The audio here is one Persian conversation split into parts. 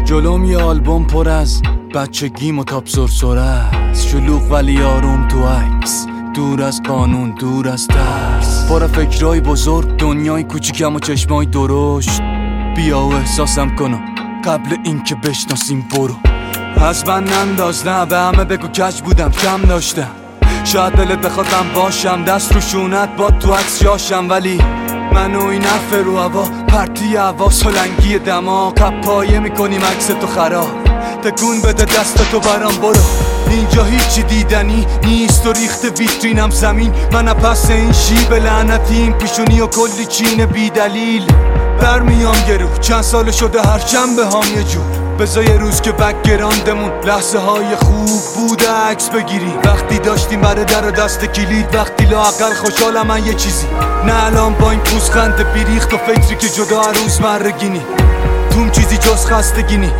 جلوم یه آلبوم پر از بچگیم و تاپ سرسره است، شلوغ ولی آروم تو عکس، دور از قانون، دور از ترس، پر فکرای بزرگ، دنیای کوچیکم و چشمای درشت. بیا و احساسم کنم قبل اینکه بشناسیم برو. از من ننداز، نه به همه بگو کج بودم، کم داشتم. شاید دلت بخوادم باشم، دست رو شونت با تو عکس جاشم، ولی من و این حرف رو هوا، پرتی هوا، سلنگی دماغ، قپایه میکنیم عکس تو خراب. تکون بده دستتو برام برو. اینجا هیچی دیدنی نیست و ریخت ویترینم زمین. من پس این شیب لعنتیم، پیشونی و کلی چین بی دلیل. برمیام گرو، چند سال شده هر جنبه هام یه جور. بذار یه روز که بکگراندمون لحظه های خوب بوده عکس بگیریم. وقتی داشتیم بره در و دست کلید، وقتی لااقل خوشحالم من یه چیزی، نه الان با این پوزخند بیریخت و فکری که جدا روز مرگینی. توم چیزی جز خستگینی.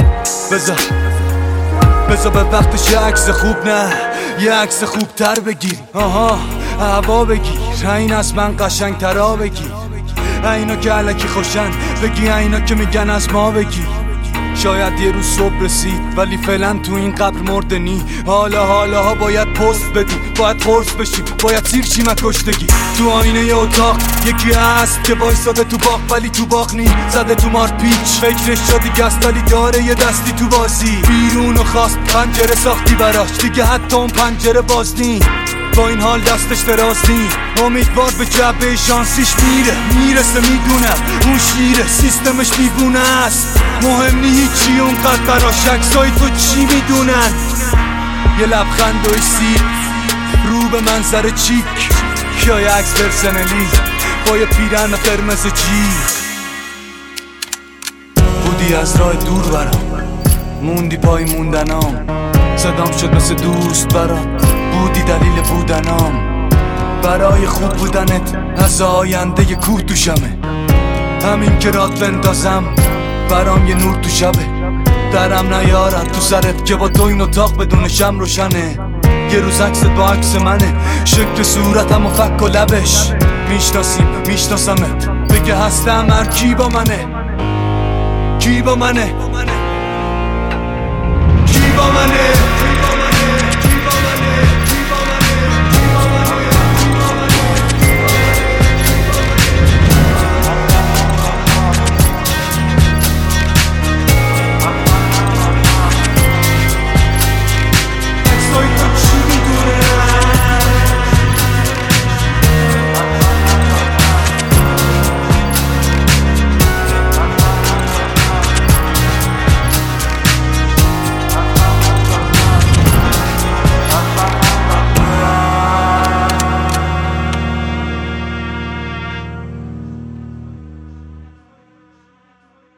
بذار به وقتش یه عکس خوب، نه یه عکس خوب تر بگیری. آها هوا بگیر، این از من قشنگ ترا بگیر. اینا که علکی خوشن بگی، اینا که میگن از ما بگی. شاید یه روز صبح رسید ولی فعلا تو این قبر مردنی. حالا باید پست بدیم، باید خورس بشیم، باید سیر شیم از کشتگی. تو آینه ی اتاق یکی هست که وایساده تو باغ ولی تو باغ نی، زده تو مارت پیچ، فکرش جا دیگه است ولی داره یه دستی تو بازی. بیرون و خواست پنجره ساختی براش، دیگه حتی اون پنجره باز نی. با این حال دستش دراز نی، امیدوار به جبه شانسیش میرسه. میدونم اون شیره سیستمش دیوونه است، مهم نی هیچی اونقدر براش عکسای تو چی میدونن. یه لبخند و سیب رو به منظر چیک، یا یه عکس پرسنلی با یه پیرن قرمز جیغ. بودی از راه دور برام، موندی پای موندنام، صدام شد مثل دوست برات، بودی دلیل بودنام. برای خوب بودنت از آینده یه کوه تو شمه، همین که رات بندازم برام یه نور تو شبه. درم نیارد تو سرت که با تو این اتاق بدون شم روشنه. یه روز عکست با عکس منه، شکل صورتم و فک و لبش. میشناسمت بگه هستم هر کی با منه، کی با منه.